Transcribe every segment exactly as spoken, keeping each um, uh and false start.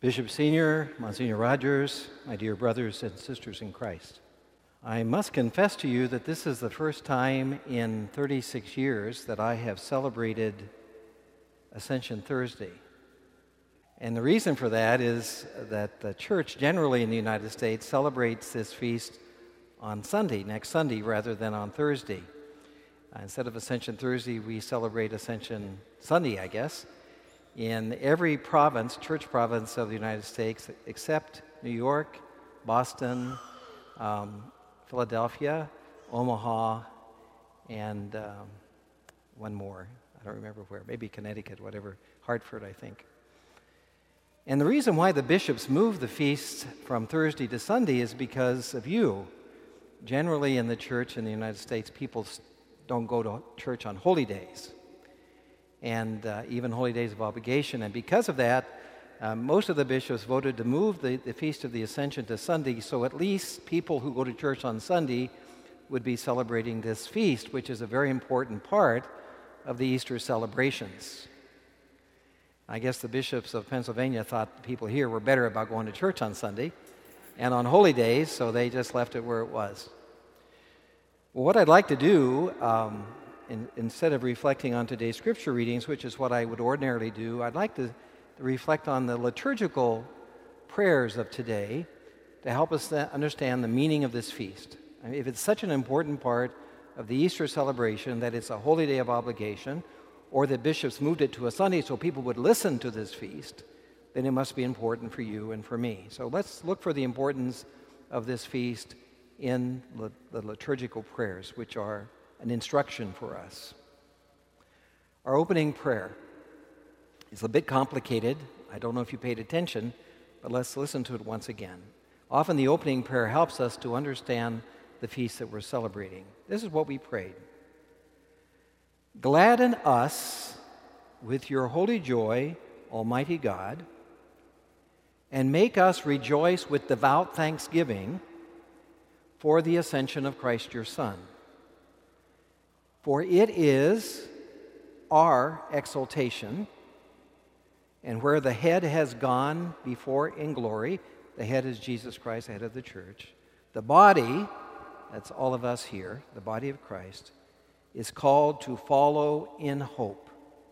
Bishop Senior, Monsignor Rogers, my dear brothers and sisters in Christ, I must confess to you that this is the first time in thirty-six years that I have celebrated Ascension Thursday. And the reason for that is that the church generally in the United States celebrates this feast on Sunday, next Sunday, rather than on Thursday. Uh, instead of Ascension Thursday, we celebrate Ascension Sunday, I guess, in every province, church province of the United States, except New York, Boston, um, Philadelphia, Omaha, and um, one more. I don't remember where, maybe Connecticut, whatever, Hartford, I think. And the reason why the bishops move the feast from Thursday to Sunday is because of you. Generally in the church in the United States, people don't go to church on holy days, and uh, even holy days of obligation. And because of that, uh, most of the bishops voted to move the, the Feast of the Ascension to Sunday, so at least people who go to church on Sunday would be celebrating this feast, which is a very important part of the Easter celebrations. I guess the bishops of Pennsylvania thought the people here were better about going to church on Sunday and on holy days, so they just left it where it was. Well, what I'd like to do, um, in, instead of reflecting on today's scripture readings, which is what I would ordinarily do, I'd like to, to reflect on the liturgical prayers of today to help us understand the meaning of this feast. I mean, if it's such an important part of the Easter celebration that it's a holy day of obligation, or that bishops moved it to a Sunday so people would listen to this feast, then it must be important for you and for me. So let's look for the importance of this feast in the liturgical prayers, which are an instruction for us. Our opening prayer is a bit complicated. I don't know if you paid attention, but let's listen to it once again. Often the opening prayer helps us to understand the feast that we're celebrating. This is what we prayed. Gladden us with your holy joy, Almighty God, and make us rejoice with devout thanksgiving for the ascension of Christ your Son. For it is our exaltation, and where the head has gone before in glory, the head is Jesus Christ, the head of the church, the body, that's all of us here, the body of Christ, is called to follow in hope.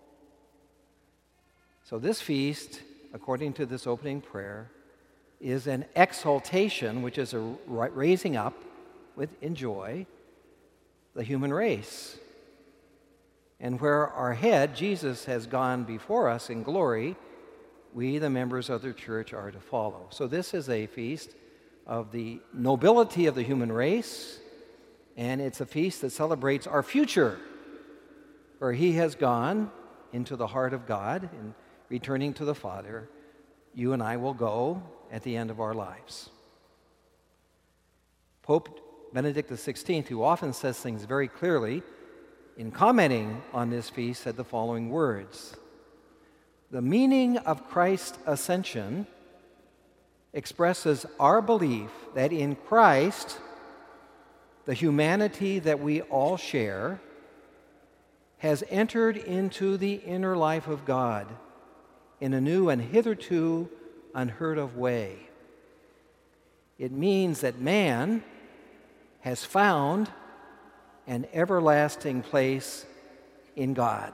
So this feast, according to this opening prayer, is an exaltation, which is a raising up with in joy the human race. And where our head, Jesus, has gone before us in glory, we, the members of the church, are to follow. So this is a feast of the nobility of the human race, and it's a feast that celebrates our future, where he has gone into the heart of God and returning to the Father. You and I will go at the end of our lives. Pope Benedict the sixteenth, who often says things very clearly, in commenting on this feast, said the following words: "The meaning of Christ's ascension expresses our belief that in Christ, the humanity that we all share has entered into the inner life of God in a new and hitherto unheard of way. It means that man has found an everlasting place in God."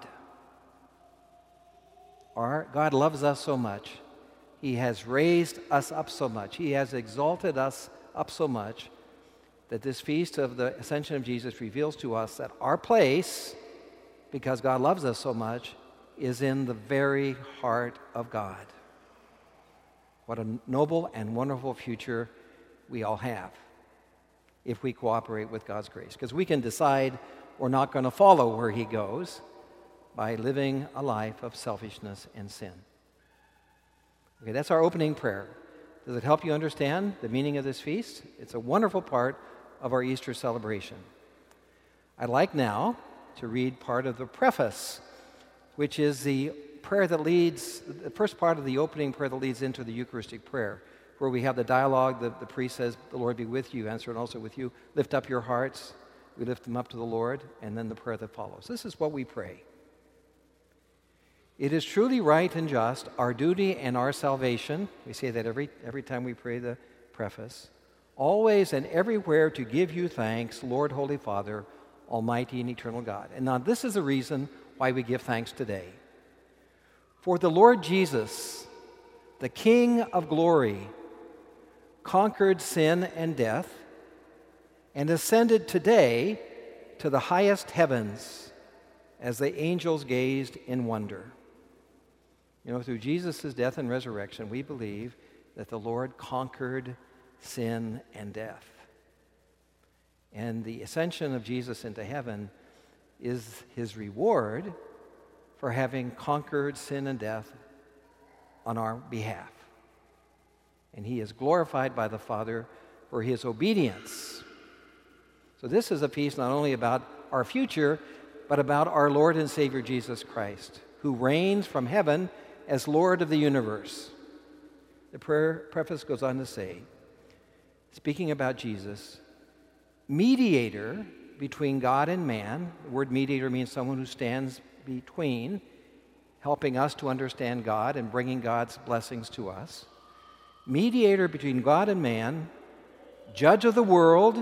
Our God loves us so much. He has raised us up so much. He has exalted us up so much that this feast of the Ascension of Jesus reveals to us that our place, because God loves us so much, is in the very heart of God. What a noble and wonderful future we all have if we cooperate with God's grace. Because we can decide we're not going to follow where he goes by living a life of selfishness and sin. Okay, that's our opening prayer. Does it help you understand the meaning of this feast? It's a wonderful part of our Easter celebration. I'd like now to read part of the preface, which is the prayer that leads, the first part of the opening prayer that leads into the Eucharistic prayer, where we have the dialogue. The, the priest says, "The Lord be with you," answer, "and also with you. Lift up your hearts." We lift them up to the Lord, and then the prayer that follows. This is what we pray. It is truly right and just, our duty and our salvation, we say that every, every time we pray the preface, always and everywhere to give you thanks, Lord, Holy Father, Almighty and eternal God. And now this is the reason why we give thanks today. For the Lord Jesus, the King of glory, conquered sin and death and ascended today to the highest heavens as the angels gazed in wonder. You know, through Jesus' death and resurrection, we believe that the Lord conquered sin and death. And the ascension of Jesus into heaven is his reward for having conquered sin and death on our behalf. And he is glorified by the Father for his obedience. So this is a piece not only about our future, but about our Lord and Savior Jesus Christ, who reigns from heaven as Lord of the universe. The prayer preface goes on to say, speaking about Jesus, mediator between God and man. The word mediator means someone who stands between, helping us to understand God and bringing God's blessings to us. Mediator between God and man, judge of the world,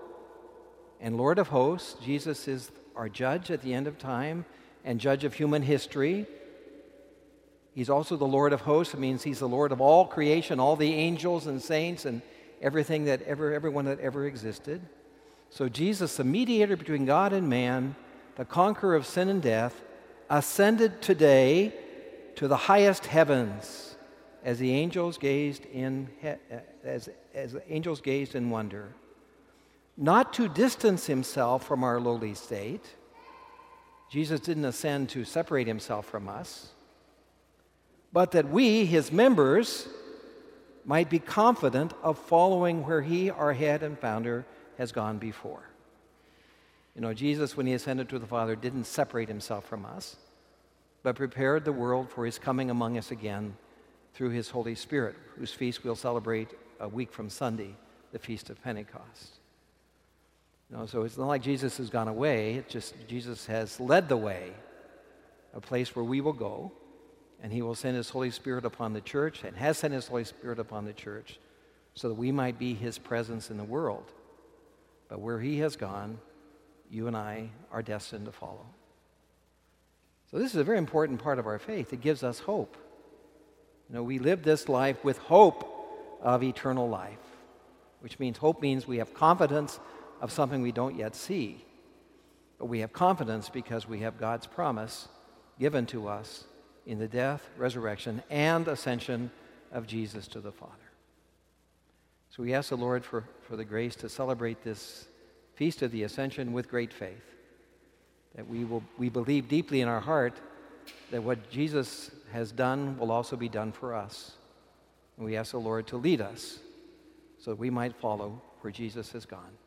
and Lord of hosts. Jesus is our judge at the end of time and judge of human history. He's also the Lord of hosts. It means he's the Lord of all creation, all the angels and saints and everything that ever, everyone that ever existed. So Jesus, the mediator between God and man, the conqueror of sin and death, ascended today to the highest heavens as the angels gazed in as, as the angels gazed in wonder, not to distance himself from our lowly state. Jesus didn't ascend to separate himself from us, but that we, his members, might be confident of following where he, our head and founder, has gone before. You know, Jesus, when he ascended to the Father, didn't separate himself from us, but prepared the world for his coming among us again through his Holy Spirit, whose feast we'll celebrate a week from Sunday, the Feast of Pentecost. You know, so it's not like Jesus has gone away. It's just Jesus has led the way, a place where we will go, and he will send his Holy Spirit upon the church, and has sent his Holy Spirit upon the church, so that we might be his presence in the world. But where he has gone, you and I are destined to follow. So this is a very important part of our faith. It gives us hope. You know, we live this life with hope of eternal life, which means hope means we have confidence of something we don't yet see. But we have confidence because we have God's promise given to us in the death, resurrection, and ascension of Jesus to the Father. So we ask the Lord for, for the grace to celebrate this Feast of the Ascension with great faith, that we will we believe deeply in our heart that what Jesus has done will also be done for us. And we ask the Lord to lead us so that we might follow where Jesus has gone.